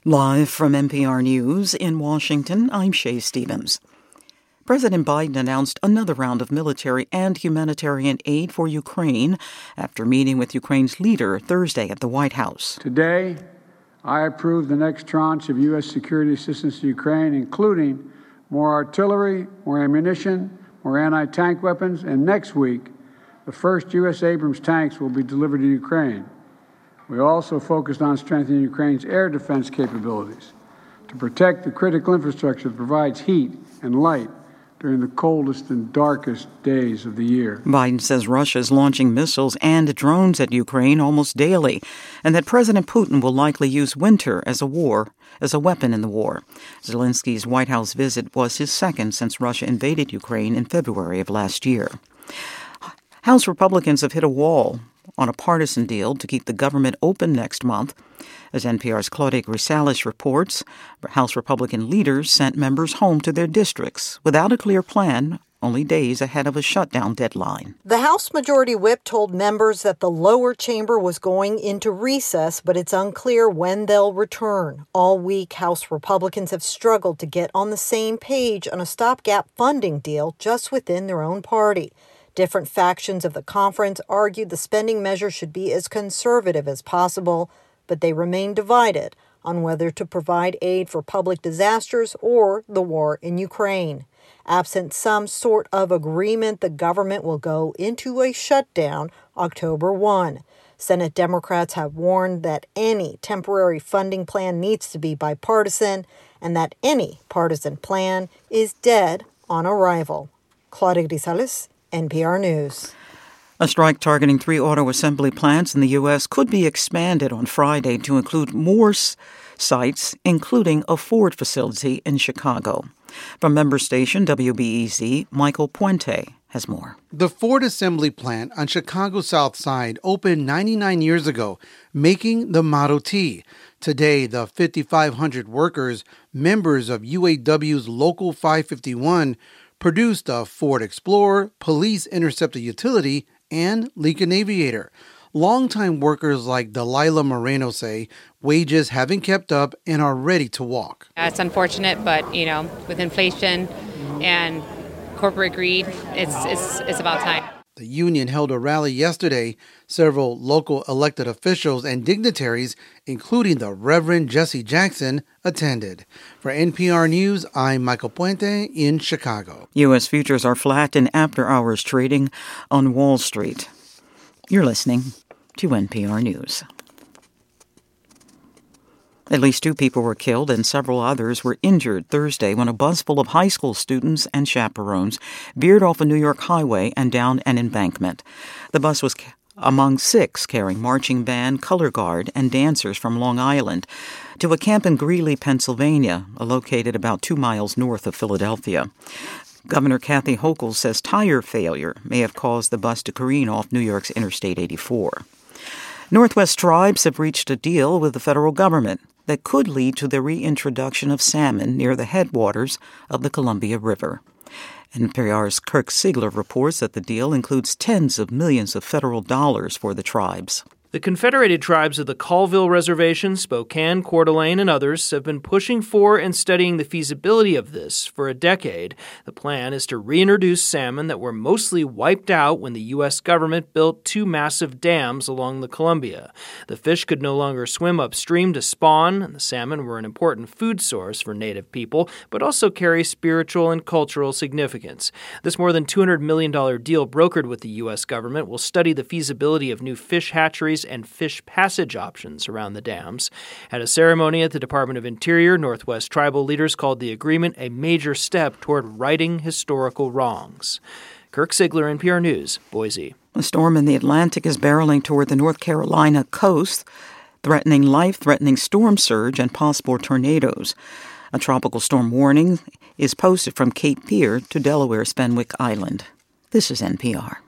Live from NPR News in Washington, I'm Shay Stevens. President Biden announced another round of military and humanitarian aid for Ukraine after meeting with Ukraine's leader Thursday at the White House. Today, I approve the next tranche of U.S. security assistance to Ukraine, including more artillery, more ammunition, more anti-tank weapons, and next week, the first U.S. Abrams tanks will be delivered to Ukraine. We also focused on strengthening Ukraine's air defense capabilities to protect the critical infrastructure that provides heat and light during the coldest and darkest days of the year. Biden says Russia is launching missiles and drones at Ukraine almost daily, and that President Putin will likely use winter as a weapon in the war. Zelensky's White House visit was his second since Russia invaded Ukraine in February of last year. House Republicans have hit a wall on a partisan deal to keep the government open next month. As NPR's Claudia Grisales reports, House Republican leaders sent members home to their districts without a clear plan, only days ahead of a shutdown deadline. The House Majority Whip told members that the lower chamber was going into recess, but it's unclear when they'll return. All week, House Republicans have struggled to get on the same page on a stopgap funding deal just within their own party. Different factions of the conference argued the spending measure should be as conservative as possible, but they remain divided on whether to provide aid for public disasters or the war in Ukraine. Absent some sort of agreement, the government will go into a shutdown October 1. Senate Democrats have warned that any temporary funding plan needs to be bipartisan and that any partisan plan is dead on arrival. Claudia Grisales, NPR News. A strike targeting 3 auto assembly plants in the U.S. could be expanded on Friday to include more sites, including a Ford facility in Chicago. From member station WBEZ, Michael Puente has more. The Ford assembly plant on Chicago's South Side opened 99 years ago, making the Model T. Today, the 5,500 workers, members of UAW's Local 551, produced a Ford Explorer, Police Interceptor Utility, and Lincoln Aviator. Longtime workers like Delilah Moreno say wages haven't kept up and are ready to walk. It's unfortunate, but, with inflation and corporate greed, it's about time. The union held a rally yesterday. Several local elected officials and dignitaries, including the Reverend Jesse Jackson, attended. For NPR News, I'm Michael Puente in Chicago. U.S. futures are flat in after-hours trading on Wall Street. You're listening to NPR News. At least 2 people were killed and several others were injured Thursday when a bus full of high school students and chaperones veered off a New York highway and down an embankment. The bus was among 6 carrying marching band, color guard, and dancers from Long Island to a camp in Greeley, Pennsylvania, located about 2 miles north of Philadelphia. Governor Kathy Hochul says tire failure may have caused the bus to careen off New York's Interstate 84. Northwest tribes have reached a deal with the federal government that could lead to the reintroduction of salmon near the headwaters of the Columbia River. NPR's Kirk Siegler reports that the deal includes tens of millions of federal dollars for the tribes. The Confederated Tribes of the Colville Reservation, Spokane, Coeur d'Alene, and others have been pushing for and studying the feasibility of this for a decade. The plan is to reintroduce salmon that were mostly wiped out when the U.S. government built 2 massive dams along the Columbia. The fish could no longer swim upstream to spawn, and the salmon were an important food source for Native people, but also carry spiritual and cultural significance. This more than $200 million deal brokered with the U.S. government will study the feasibility of new fish hatcheries and fish passage options around the dams. At a ceremony at the Department of Interior, Northwest tribal leaders called the agreement a major step toward righting historical wrongs. Kirk Siegler, NPR News, Boise. A storm in the Atlantic is barreling toward the North Carolina coast, threatening life-threatening storm surge and possible tornadoes. A tropical storm warning is posted from Cape Fear to Delaware's Fenwick Island. This is NPR.